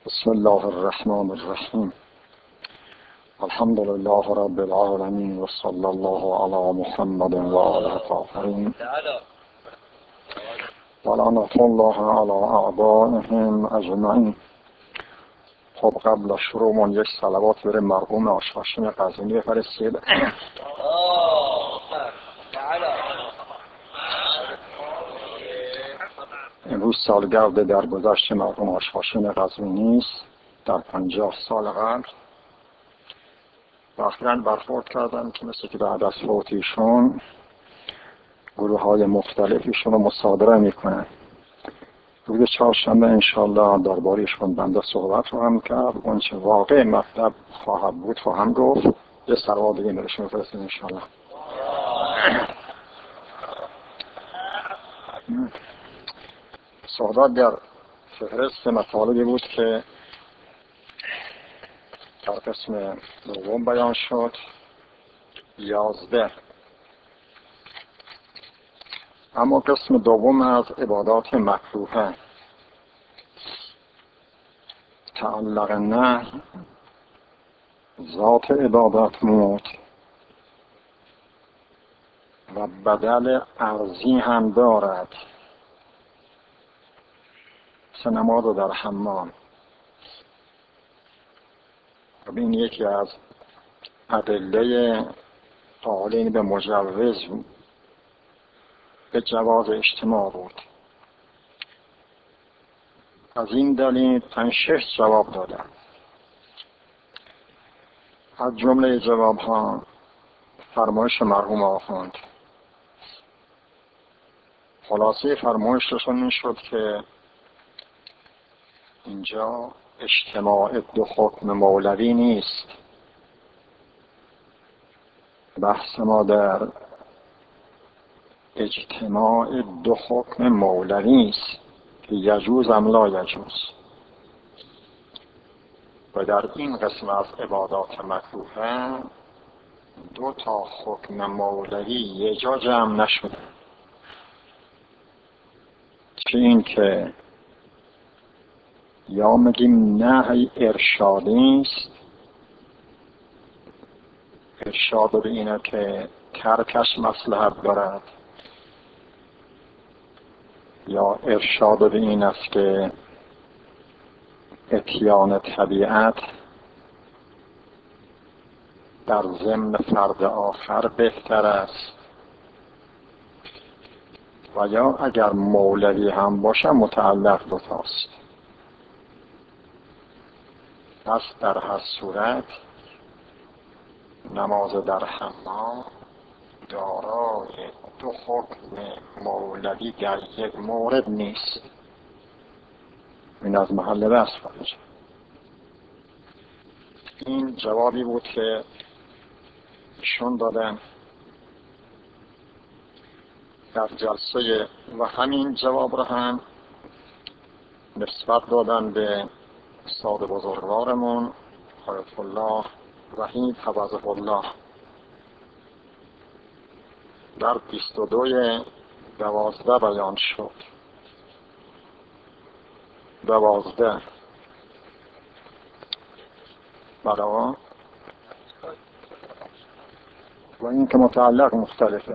بسم الله الرحمن الرحیم. الحمد لله رب العالمین و صلی الله علی محمد و آل الطاهرین و لعنة الله علی اعدائهم اجمعین. خب قبل از شروع من یک صلوات بر مرحوم آشهاشم قزوینی بفرستید. امروز سالگرد درگذشت مرحوم آشهاشم قزوینی است. در 50 سال قبل و اخیراً برخورد کردم که مثل که بعد از فوت ایشون گروه های مختلفیشون رو مصادره میکنن. روز چهارشنبه انشالله درباره ایشون بنده صحبت خواهم کرد. اون چه واقع مطلب خواهد بود خواهم گفت. یه صلوات دیگه برشون فرستیم انشالله. صحبت در فهرست مطالبی بود که در قسم دوم بیان شد. 11. اما قسم دوم از عبادات مکروهه تعلق نه ذات عبادت بود و بدل ارضی هم دارد. نماز در حمام. این یکی از ادله قائلین به مجوز به جواز اجتماع بود. از این دلیل 5-6 جواب دادم. از جمله جواب ها فرمایش مرحوم آخوند. خلاصه فرمایششون این شد که اینجا اجتماع دو حکم مولوی نیست. بحث ما در اجتماع دو حکم مولوی است که یجوز ام لا یجوز. و در این قسم از عبادات مکروهه 2 حکم مولوی یه جا جمع نشده. چه این که یا میگیم نهی ارشادی است، ارشاد به اینه که ترکش مصلحت دارد، یا ارشاد به این است که اتیان طبیعت در ضمن فرد آخر بهتر است، و یا اگر مولوی هم باشه متعلق 2 تاست. پس در هر صورت نماز در حمام دارای 2 حکم مولوی در یک مورد نیست. این از محل بحث خارج. این جوابی بود که ایشون دادن در جلسه و همین جواب رو هم نسبت دادن به استاد بزرگوارمون آیت الله وحید حفظه الله در 22/12 بیان شد. 12 بلا و این که متعلق مختلفه.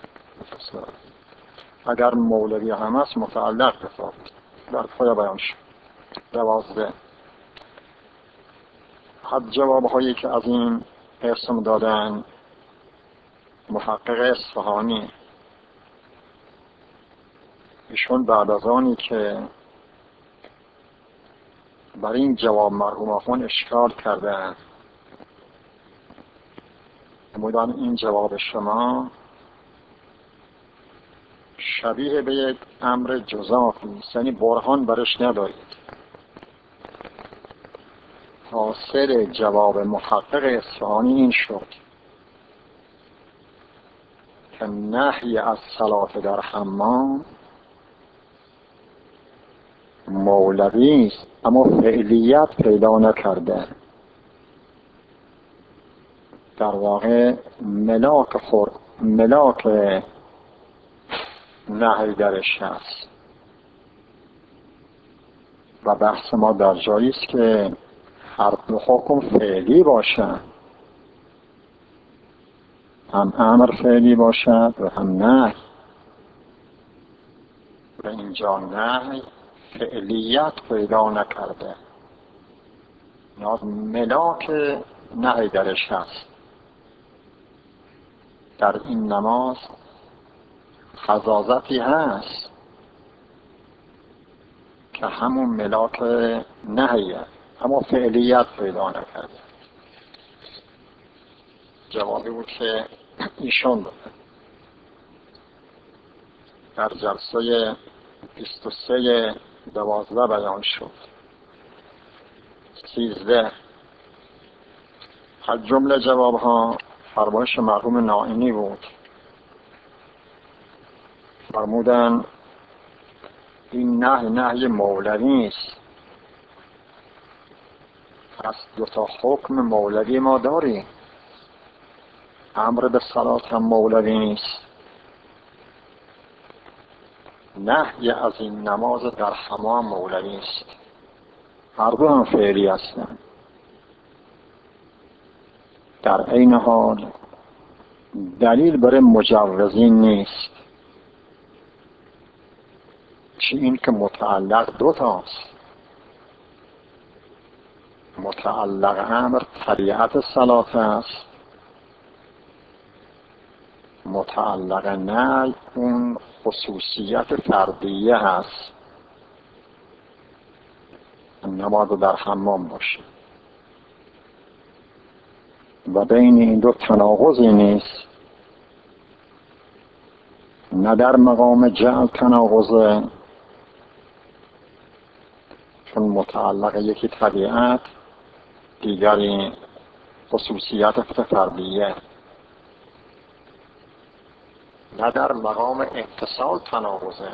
اگر مولوی هم هست متعلق بفرد در پای بیان شد. 12 حد جواب هایی که از این قسم دادن محقق اصفهانی، ایشون بعد از آنی که بر این جواب مرحوم آخوند اشکال کردن نمودن این جواب شما شبیه به یک امر جزافی است، یعنی برهان برش ندارید. حاصل جواب محقق اصفهانی این شد که نهی از صلات در حمام مولوی است اما فعلیت پیدا نکرده. در واقع ملاک نهی درش هست و بحث ما در جایی است که هر دو حکم فعلی باشد، هم امر فعلی باشد و هم نهی. و اینجا نهی فعلیت پیدا نکرده، ملاک نهی درش هست. در این نماز خزازتی هست که همون ملاک نهیه، اما فعلیت پیدا نکرده. جوابی بود که ایشون در جلسه 23/12 بیان شد. 13 از جمله جوابها فرمایش مرحوم نائینی بود. فرمودن این نهی مولوی است. پس دو تا حکم مولوی ما داریم. امر به صلات هم مولوی نیست، نهی از این نماز در حمام مولوی است. هر دو هم فعلی هستند. در عین حال دلیل برای مجوزین نیست، چه این که متعلق دو تاست. متعلق امر طبیعت صلات است، متعلق نهی اون خصوصیت فردیه هست، نماز در حمام باشه. و بین این دو تناقضی نیست، نه در مقام جعل تناقضه، چون متعلق یکی طبیعت، دیگری خصوصیت فردیه. نه در مقام اتصال تناقضه،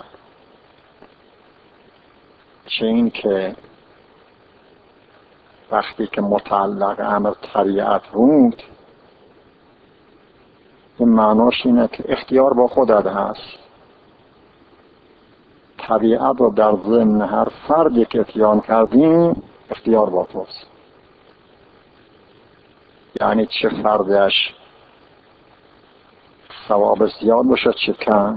چه این که وقتی که متعلق امر طبیعت بود، این معناش اینه که اختیار با خودت هست. طبیعت رو در ضمن هر فردی که اتیان کردیم اختیار با توست. یعنی چه فردش ثواب زیاد باشه چه کم،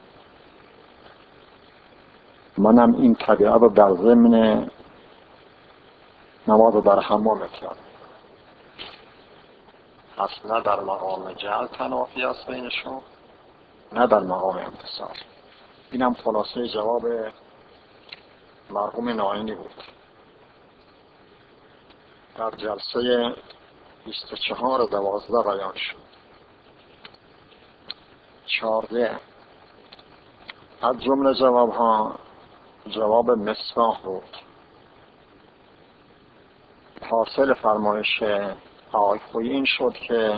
منم این طبیعت رو در ضمن نماز در حمام اتیان. پس نه در مقام جعل تنافی است بینشون، نه در مقام امتصال. اینم خلاصه جواب مرحوم نائینی بود. در جلسه 24/12 بیان شد. 14 از جمله جوابها جواب مصباح بود. حاصل فرمایش آقای خویی این شد که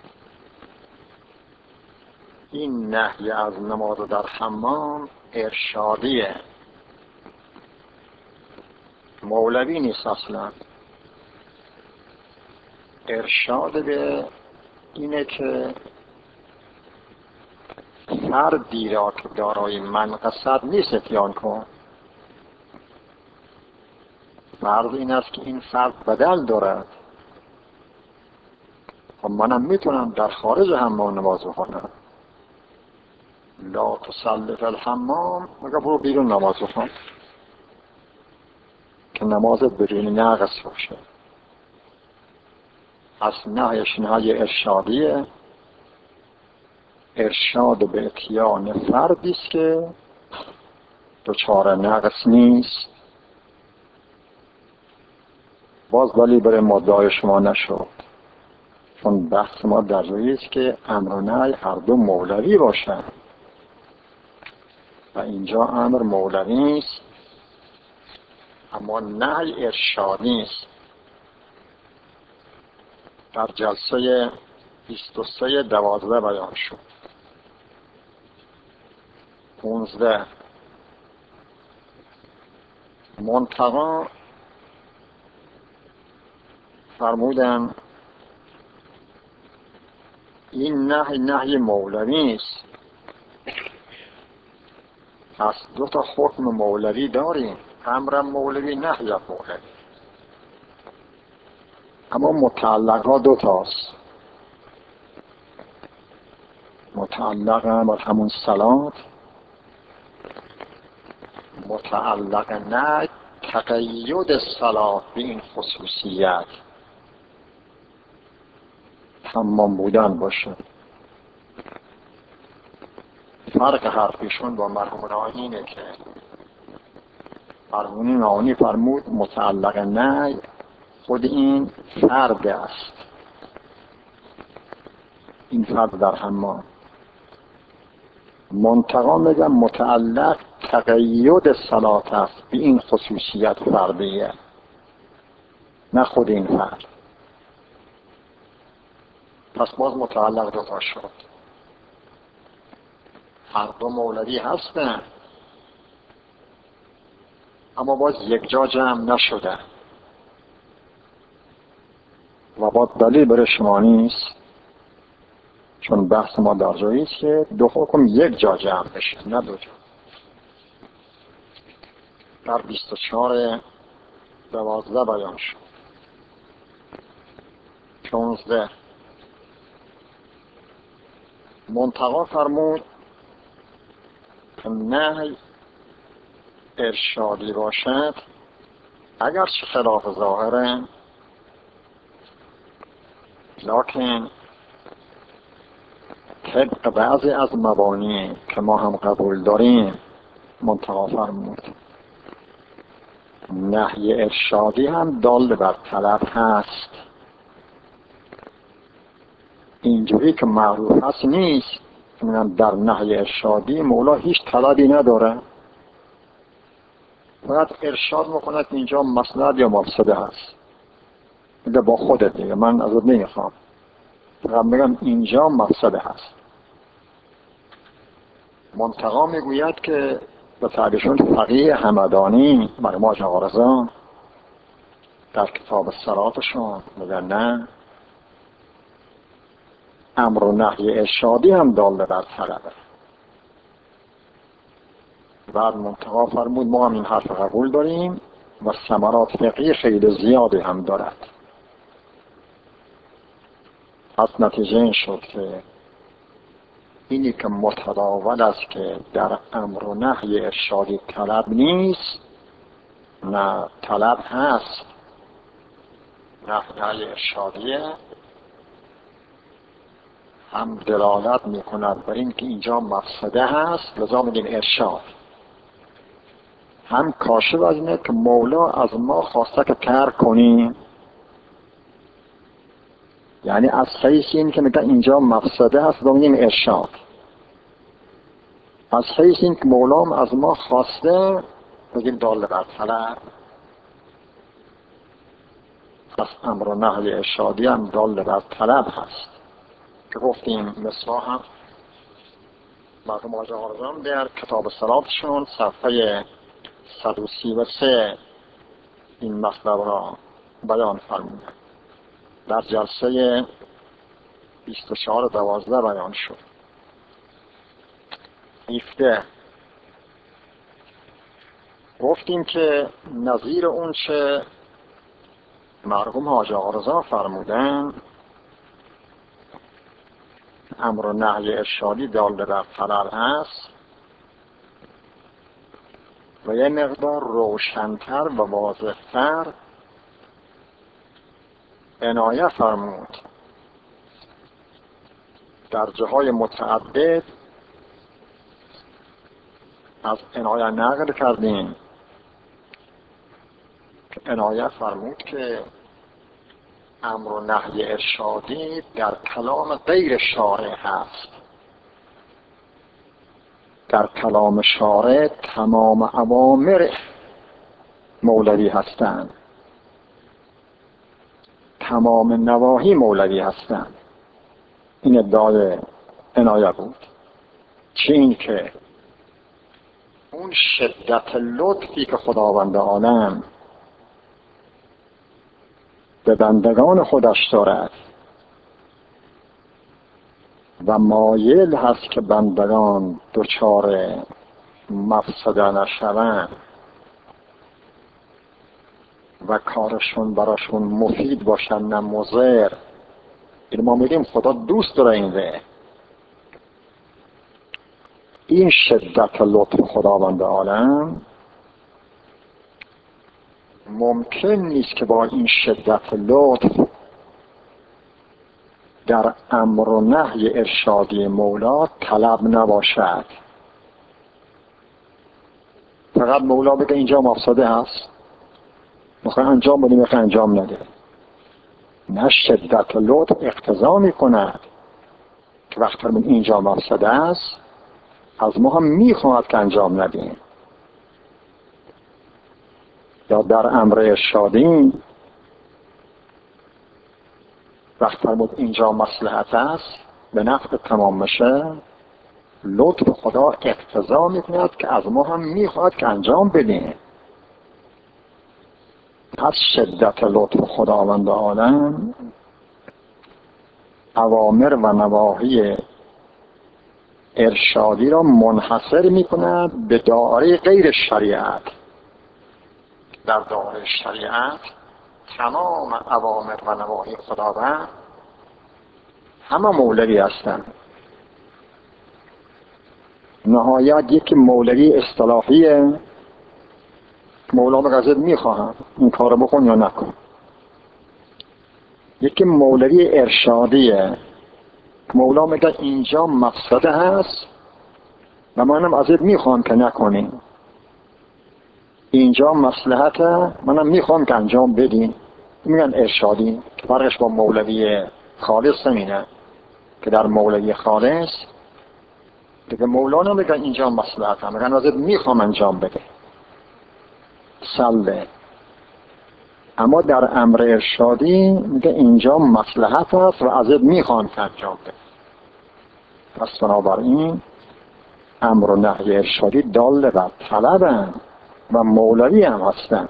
این نهی از نماز در حمام ارشادیه، مولوی نیست اصلا. ارشاد به اینه که فردی را که دارای منقصد نیست اتیان کن. فرض این است که این فرد بدل دارد. خب منم میتونم در خارج حمام نماز بخونم. لا تصلی فی الحمام، مگه برو بیرون نماز بخون که نمازت بدون نقص باشه. پس نهیش نهی ارشادیه، ارشاد به اتیان فردی است که دچار نقص نیست. باز ولی برای مدعای شما نشد، چون بحث ما در جایی است که امر و نهی هر دو مولوی باشن و اینجا امر مولوی است اما نهی ارشادی است. در جلسه 23/12 بیان شد. 15 منتقا فرمودن این نهی مولوی است. پس دو تا حکم مولوی داریم. امرم مولوی نهیم مولوی. اما متعلق ها دو تاست. متعلق هم با همون صلات، متعلق نه تقید صلات به این خصوصیت تمام بودن باشه. فرق حرفیشون با مرحوم ناهی اینه که مرحوم ناهی فرمود متعلق نه خود این فرد است، این فرد در حمام. منتقا میگم متعلق تقید صلات است به این خصوصیت فردیه، نه خود این فرد. پس باز متعلق دوتا شد. هر دو مولوی هستن اما باز یک جا جمع نشده و با دلیل برای شما نیست، چون بحث ما در جایی است که دو حکم یک جا جمع بشه، نه دو جا. در 24:12 بیان شد. 16 منتقا فرمود که نهی ارشادی باشد اگرچه خلاف ظاهره، لکن طبق بعضی از مبانی که ما هم قبول داریم منتقا فرمود نهی ارشادی هم دال بر طلب هست. اینجوری که معروف هست نیست در نهی ارشادی مولا هیچ طلبی نداره، باید ارشاد میکند اینجا مصلحت یا مفسده هست. میگه با خودت دیگه، من ازت نمیخوام، فقط میگم اینجا مفسده هست. منتقا میگوید که به تعبیرشون فقیه همدانی مرحوم حاج آقا رضا در کتاب صلاتشون میگن نه، امر و نهی ارشادی هم دال بر طلبه. بعد منتقا فرمود ما هم این حرف قبول داریم و ثمرات فقهی خیلی زیادی هم دارد. از نتیجه این شد که اینی که متداول است که در امر و نهی ارشادی طلب نیست، نه طلب هست، نهی ارشادیه، هم دلالت میکند بر این که اینجا مفسده هست لذا میگیم ارشاد، هم کاشف از اینه که مولا از ما خواسته که ترک کنیم، یعنی از حیث این که میگه اینجا مفسده هست لذا میگیم ارشاد، از حیث این که مولا از ما خواسته میگیم دال بر طلب. پس امر و نهی ارشادی هم دال بر طلب هست که گفتیم مثلا هم مرحوم حاج آقا رضا در کتاب صلاتشون صفحه 133 این مطلب را بیان فرمودند. در جلسه 24:12 بیان شد. 17 گفتیم که نظیر اون چه مرحوم حاج آقا رضا فرمودن امر و نهی ارشادی دال بر طلب هست و یه مقدار روشن‌تر و واضح‌تر عنایه فرمود. در جاهای متعدد از عنایه نقل کردیم که عنایه فرمود که امر و نهی ارشادی در کلام غیر شارع هست. در کلام شارع تمام اوامر مولوی هستند، تمام نواهی مولوی هستند. این ادعای عنایه بود. چه این که اون شدت لطفی که خداوند عالم به بندگان خودش دارد و مایل هست که بندگان دچار مفسده نشوند، و کارشون براشون مفید باشن نه مضر. این ما میگیم خدا دوست داره این ره. این شدت لطف خداوند عالم ممکن نیست که با این شدت لطف در امر و نهی ارشادی مولا طلب نباشد. فقط مولا بگه اینجا مفسده هست، میخوای انجام بدیم، میخوای انجام نده. نه، شدت لطف اقتضا میکند که وقتی من اینجا مفسده است از ما هم میخواهد که انجام ندیم. یا در امر ارشادی وقتی فرمود اینجا مصلحت است به نفع تمام میشه، لطف خدا اقتضا میکند که از ما هم میخواهد که انجام بدیم. پس شدت لطف خداوند عالم اوامر و نواهی ارشادی را منحصر میکند به دایره غیر شریعت. در دایره شریعت تمام اوامر و نواهی خداوند همه مولوی هستند. نهایت یک مولوی اصطلاحیه، مولا به ازت میخواهم این کارو بکن یا نکن. یکی مولوی ارشادیه، مولا میگه اینجا مفسده هست و منم ازت میخوام که نکنیم. اینجا مصلحته، منم میخوام که انجام بدیم. میگن ارشادی. فرقش با مولوی خالص همینه که در مولوی خالص دیگه مولا نمیگه اینجا مصلحته، میگن ازت میخوام انجام بده سله. اما در امر ارشادی میگه اینجا مصلحت است و ازت میخوام که انجام بده. پس بنابراین امر و نهی ارشادی دال بر طلبن و مولوی هم هستن.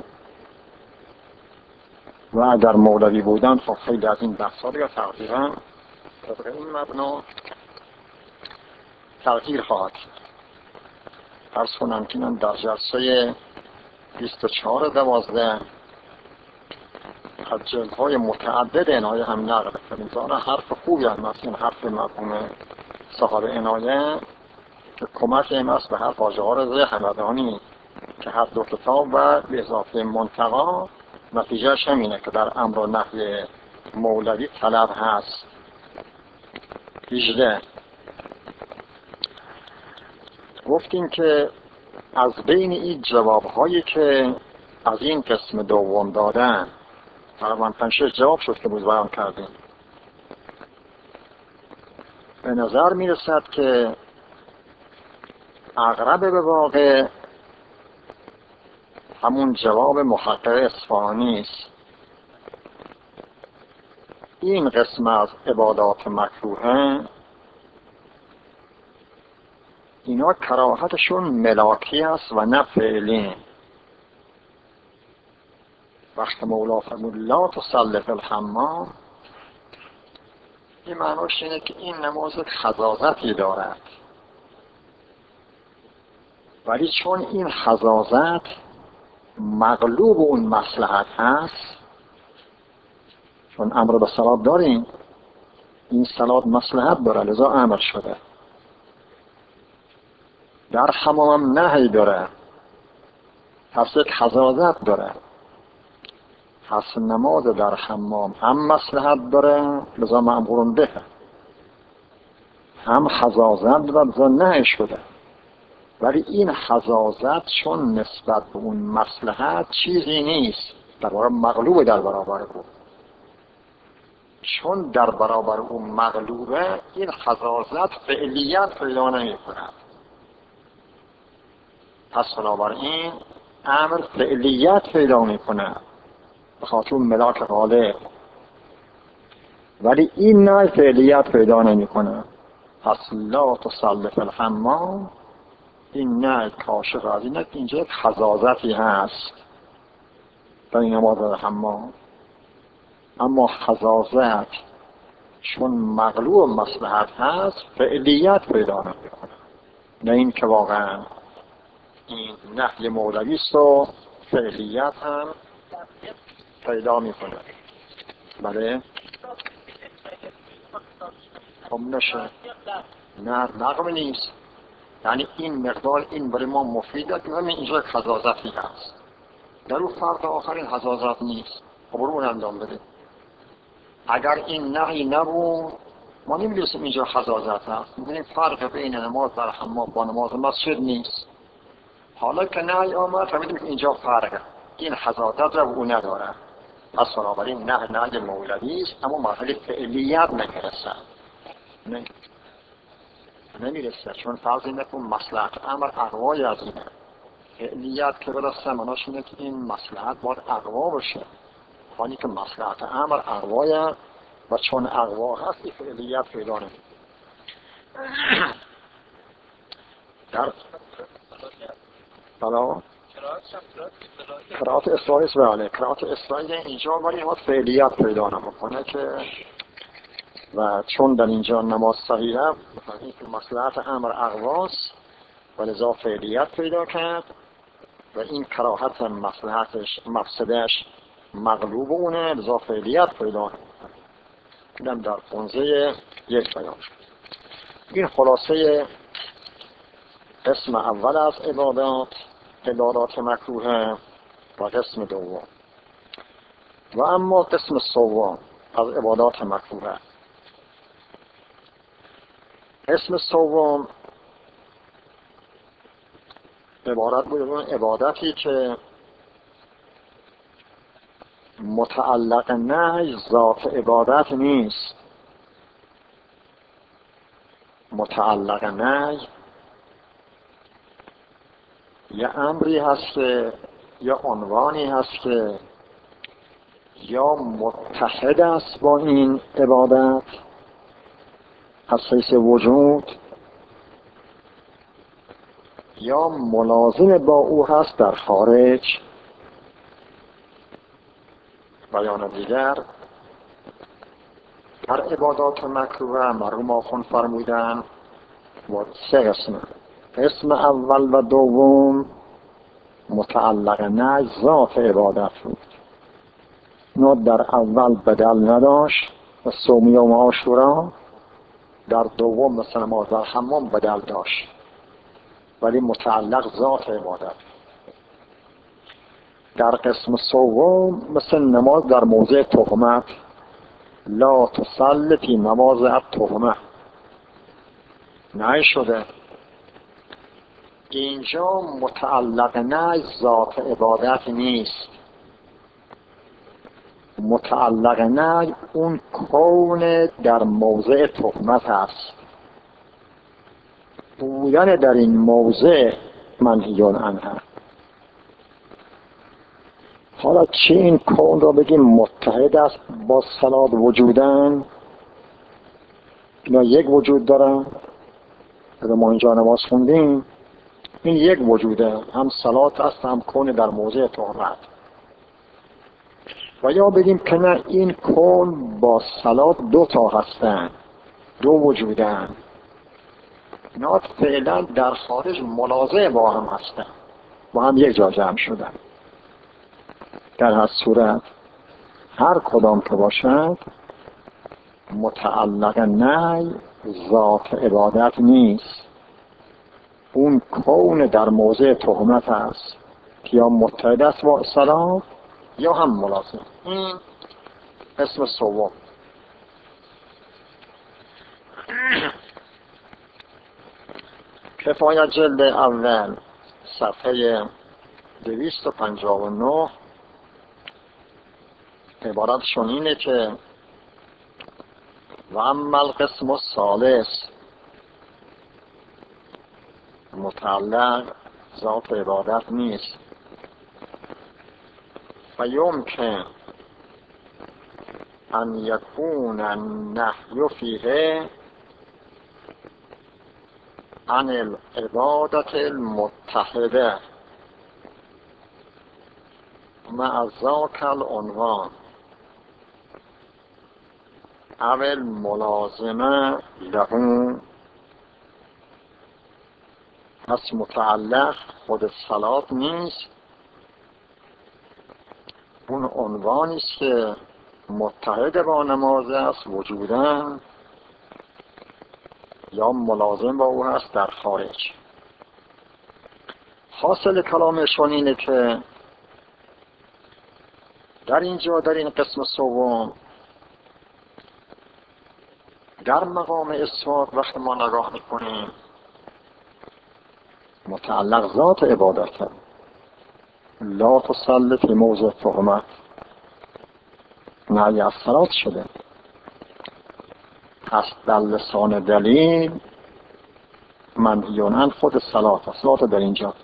و اگر مولوی بودن خب خیلی از این بحثا دیگه تقریبا طبق این مبنا تغییر خواهد. عرض کنم که من در جلسه 24/12 از جلدهای متعدد عنایه هم نقل کردیم. حرف خوبی هم هست این حرف مرحوم صاحب عنایه که کمک این است به حرف حاجی رضا همدانی که هر دو کتاب و به اضافه منتقا نتیجهش همینه که در امر و نهی مولوی طلب هست. 18 گفتیم که از بین این جوابهایی که از این قسم دوم دادن تقریبا 5-6 جواب شد که بود بیان کردیم. به نظر میرسد که اقرب به واقع همون جواب محقق اصفهانی است. این قسم از عبادات مکروهه اینا کراهتشون ملاکی است و نه فعلی. وقت مولا فرمود لا تصلی فی الحمام، این معناش اینه که این نماز خزازتی دارد، ولی چون این خزازت مغلوب اون مصلحت هست، چون امر به صلات داریم، این صلات مصلحت داره لذا امر شده. در حمام نهی داره پس یک خزازت داره. پس نماز در حمام هم مصلحت داره لذا مأمور به، هم خزازت داره لذا نهی شده. ولی این خزازت چون نسبت به اون مصلحت چیزی نیست، در واقع مغلوب در برابر بود. چون در برابر اون مغلوبه این خزازت فعلیت پیدا نمی کند. پس بنابراین امر فعلیت پیدا می کند به خاطر ملاک غالب، ولی این نه فعلیت پیدا نمی کند. پس لا تصلی فی الحمام این نه کاشف از اینه که اینجا یک خزازتی هست در این نماز در حمام. اما خزازت چون مغلوب مصلحت هست فعلیت پیدا نمی کند. نه این که واقعا این نهی مولوی است و فعلیت هم پیدا میکنه. بله خب نشه، نه نقم نیست. یعنی این مقدار این برای ما مفیده که همین اینجا یک حزازتی هست، در اون فرق آخرین حزازت نیست. خب رو اون اندام بده. اگر این نهی نبود ما نمی‌دونستیم اینجا حزازت هست. می‌دونیم فرق بین نماز در حمام با نماز مسجد نیست. حالا که نهی آمد فهمیدیم که اینجا فرقه، این حزازت رو اون نداره. پس بنابراین نهی مولوی است، اما مرحله فعلیت نمیرسه. چون فرض اینه که مصلحت امر اقوای از اینه. فعلیت که برسه مناش اینه که این مصلحت باید اقوا باشه، حالی که مصلحت امر اقوای و چون اقوا هست این فعلیت پیدا نمی‌کنه. در بلا قرائت اصلاحی است. بله قرائت اصلاحی اینجا ولی ما فعلیت پیدا نمی‌کنه که و چون در اینجا نماز صحیحه این مصلحت امر اقواست و لذا فعلیت پیدا کرد و این کراهت مصلحتش مفسدش مغلوب اونه، لذا فعلیت پیدا کنم در خونزه یک بیان شد. این خلاصه قسم اول از عبادات مکروه و قسم دوم. و اما قسم سوم از عبادات مکروه. قسم سوم عبارت بود از عبادتی که متعلق نهی ذات عبادت نیست. متعلق نهی یه امری هست که یا عنوانی هست که یا متحد است با این عبادت از حیث وجود یا ملازم با او هست در خارج. بیان دیگر در عبادات مکروه مرحوم آخوند فرمودن و سه قسمه. قسم اول و دوم متعلق نه ذات عبادت بود. اینا در اول بدل نداشت و صوم یوم عاشورا، در دوم مثلا نماز در حمام بدل داشت ولی متعلق ذات عبادت. در قسم سوم مثل نماز در موضع تهمت، لا تصلی فی مواضع التهمه نهی شده. اینجا متعلق نه ذات عبادت نیست، متعلق نه اون کون در موضع تهمت هست. بودن در این موضع منهی عنه. حالا چه این کون را بگیم متحد است با صلات وجودن؟ اینا یک وجود دارن. اگر ما اینجا نماز خوندیم این یک وجوده، هم صلات است هم کون در موضع تهمت. و یا بگیم که نه این کون با صلات دو تا هستن، دو وجودن، اینا فعلا در خارج ملازم با هم هستن، با هم یک جا جمع شدن. در هر صورت هر کدام که باشد متعلق نه ذات عبادت نیست، اون کون در موضع تهمت است که یا متحد است با صلات یا هم ملازم. این اسم سوم. کفایت جلد اول صفحه 259 عبارتشون اینه که و اما القسم الثالث متعلق ذات عبادت نیست و یمکن ان یکون النهی فیه عن العبادة المتحده مع ذاک العنوان او الملازمه له. پس متعلق خود صلات نیست، اون عنوانی است که متحد با نماز است وجوداً یا ملازم با او هست در خارج. حاصل کلامشون اینه که در اینجا در این قسم سوم در مقام اسفاد وقتی ما نگاه میکنیم متعلق ذات عبادت لا تصلی فی موضع تهمت نهی از صلات شده. پس در لسان دلیل منهیون خود صلات در اینجا.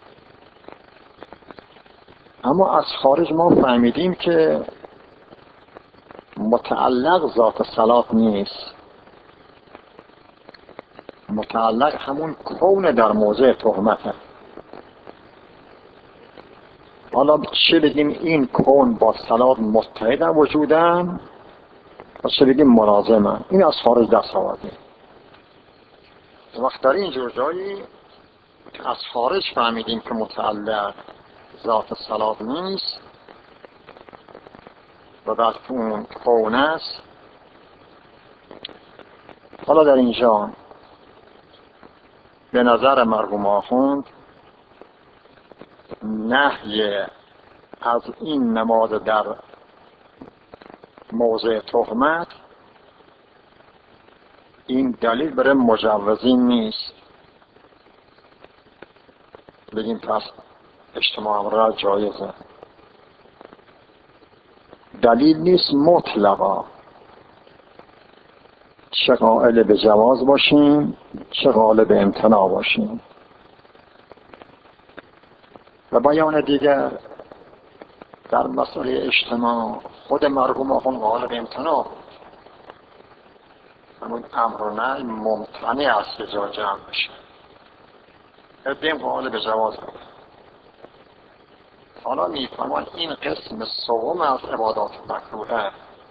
اما از خارج ما فهمیدیم که متعلق ذات صلات نیست، متعلق همون کون در موضع تهمته. حالا چه بگیم این کون با صلات متحد وجودن و چه بگیم ملازمن، این از خارج دست آوردیم. وقت در اینجور جایی که از خارج فهمیدیم که متعلق ذات صلات نیست و بعد اون کون است، حالا در اینجا به نظر مرحوم آخوند نهی از این نماز در موضع تهمت این دلیل برای مجوزین نیست. بگیم پس اجتماع را جایزه، دلیل نیست مطلقا، چه قائل به جواز باشیم چه قائل به امتناع باشیم. و بیان دیگر در مسئله اجتماع خود مرحوم آخوند قائل به امتناع بود. همون امر و نهی ممتنع است که جا جمع بشه، ادیم قائل به جواز بود. حالا میفهمان این قسم سوم از عبادات مکروهه،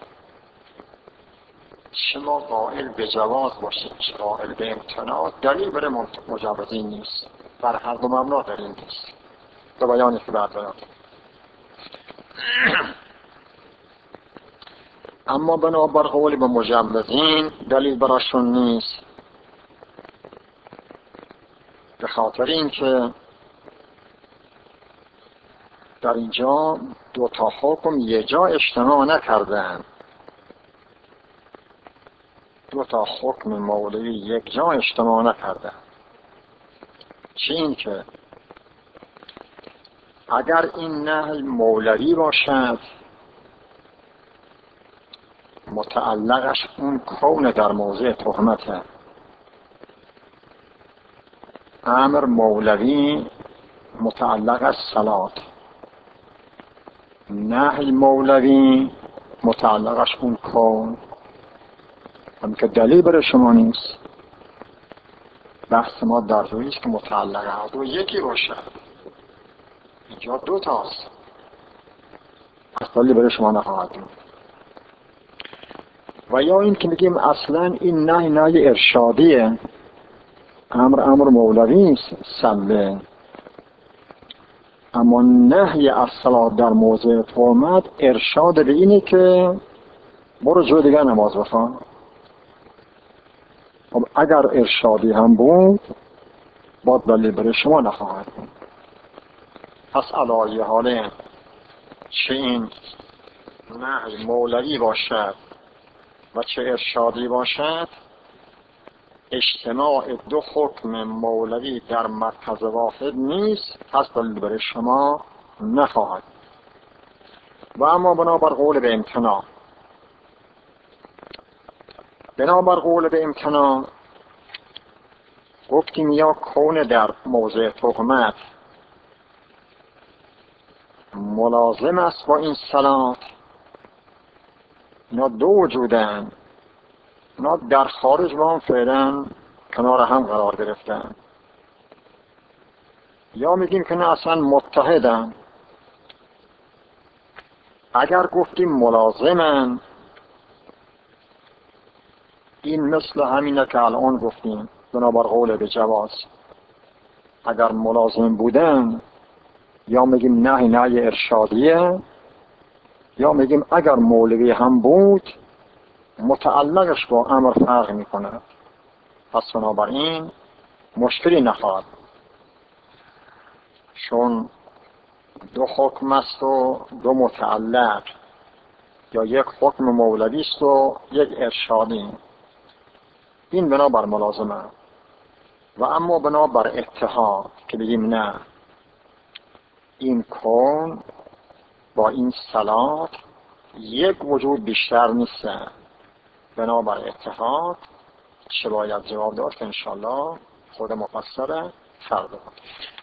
چه ما قائل به جواز باشیم چه قائل به امتناع، دلیل برای مجوزین نیست، بر هر دو مبنا دلیل نیست. به بیانی که بعد بیان. اما بنابر قول به مجوزین دلیل براشون نیست، به خاطر این که در اینجا دو تا حکم یه جا اجتماع نکردن، دو تا حکم مولوی یک جا اجتماع نکردن. چه این که اگر این نهی مولوی باشد متعلقش اون کون در موضع تهمته، امر مولوی متعلقش صلات، نهی مولوی متعلقش اون کون، همین که دلیل برای شما نیست. بحث ما در رویست که متعلق هر دو یکی باشد، اینجا دو تاست، پس دلیل برای شما نخواهد بود. و یا این که میگیم اصلا این نهی ارشادیه، امر مولوی است صله، اما نهی از صلات در موضع تهمت ارشاد به اینه که برو جای دیگر نماز بخوان. خب اگر ارشادی هم بود با دلیل برای شما نخواهد بود. پس علی حال چه این نهی مولوی باشد و چه ارشادی باشد، اجتماع دو حکم مولوی در مرکز واحد نیست، پس دلیل برای شما نخواهد. و اما بنابر قول به امتناع، بنابر قول به امتناع گفتیم یا کون در موضع تهمت ملازم است با این صلات، اینا دو وجودن، اینا در خارج با هم فعلا کنار هم قرار گرفتن، یا میگیم که نه اصلا متحدن. اگر گفتیم ملازمن این مثل همینه که الان گفتیم بنابر قول به جواز. اگر ملازم بودن یا میگیم نهی ارشادیه یا میگیم اگر مولوی هم بود متعلقش با امر فرق میکنه، پس بنابراین مشکلی نخواهد، چون دو حکم است و دو متعلق، یا یک حکم مولوی است و یک ارشادی. این بنا بر ملازمه. و اما بنا بر اتحاد که بگیم نه، این کون با این صلات یک وجود بیشتر نیست، بنا بر اتحاد چه باید جواب داد که انشاءالله خود مفسر فردا.